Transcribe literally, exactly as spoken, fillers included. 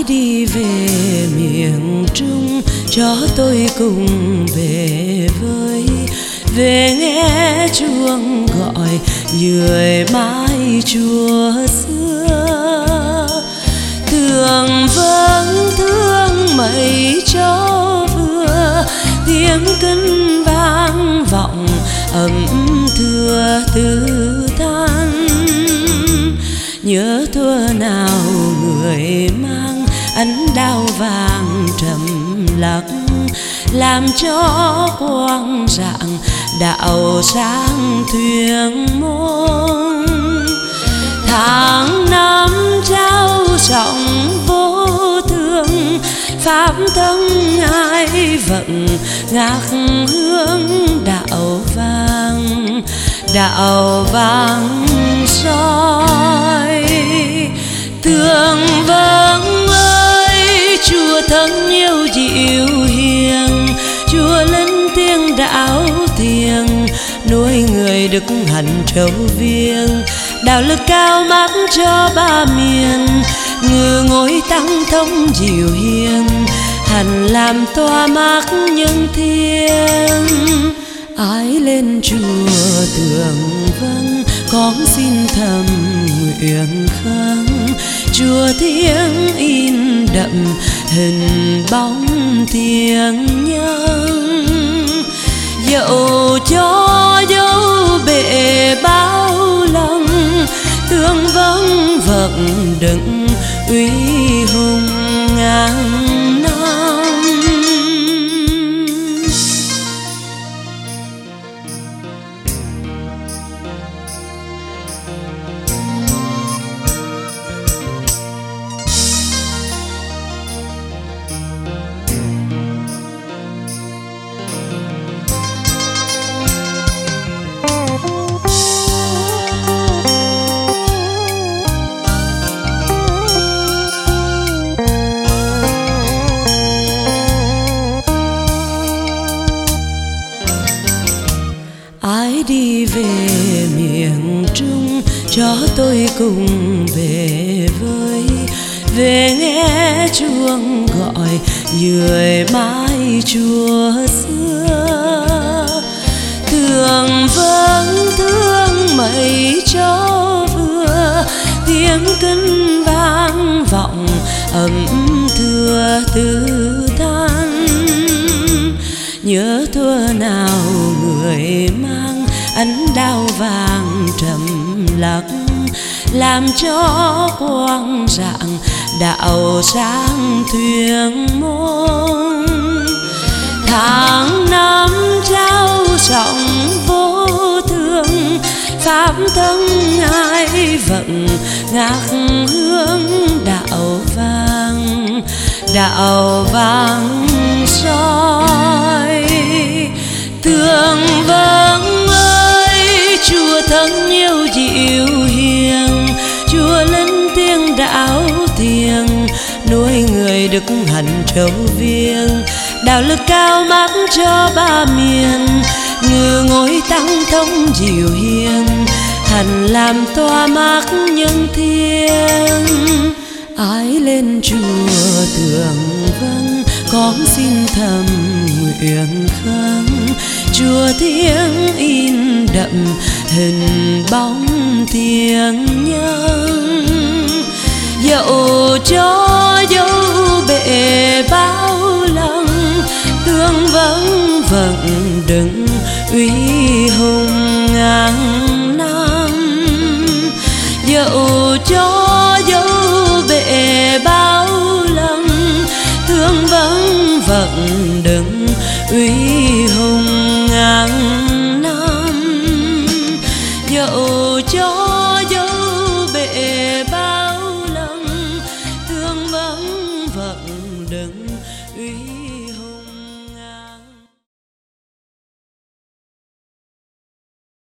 Ai đi về miền Trung cho tôi cùng về với, về nghe chuông gọi người mái chùa xưa. Thương vâng thương mây cho vừa, tiếng kinh vang vọng ấm thưa tư than. Nhớ thuở nào người mang ấn đao vàng trầm lặng, làm cho quang rạng đạo sáng thuyền môn. Tháng năm trao rộng vô thường, pháp thân ai vận ngạc hương đạo vàng, đạo vàng soi. Tường vâng ơi chùa thân yêu dịu hiền, chùa linh tiếng đạo thiền, nuôi người đức hạnh trâu viên, đạo lực cao mát cho ba miền. Ngự ngôi tăng thông dịu hiền, hành làm tỏa mát nhân thiên. Ai lên chùa Tường Vâng con xin thầm nguyện khấn, chùa thiêng in đậm hình bóng thiêng nhân. Dẫu cho dấu bể bao lần, Tường Vâng vẫn đựng uy hùng ngàn năm. Ai đi về miền Trung cho tôi cùng về với, về nghe chuông gọi người mái chùa xưa. Tường vâng thương mây cho vừa, tiếng kinh vang vọng ấm thưa tư than. Nhớ thuở nào người mang ấn đao vàng trầm lặng, làm cho quang rạng đạo sáng thuyền môn. Tháng năm trao rộng vô thường, pháp thân ai vận ngạc hương đạo vàng, đạo vàng soi. Tường Vâng ơi chùa thân yêu dịu hiền, chùa linh tiếng đạo thiền, nuôi người đức hạnh trâu viên, đạo lực cao mát cho ba miền. Ngự ngôi tăng thông dịu hiền, hành làm tỏa mát nhân thiên. Ai lên chùa Tường Vâng con xin thầm nguyện khấn, chùa thiêng in đậm hình bóng thiêng nhân. Dẫu cho dấu bể bao lần, Tường Vâng vẫn đựng uy hùng ngàn năm. Dẫu cho dấu bể bao lần, Tường Vâng vẫn đựng uy hùng ngàn năm. Dẫu cho dấu bể bao lần, Tường Vâng vẫn đựng uy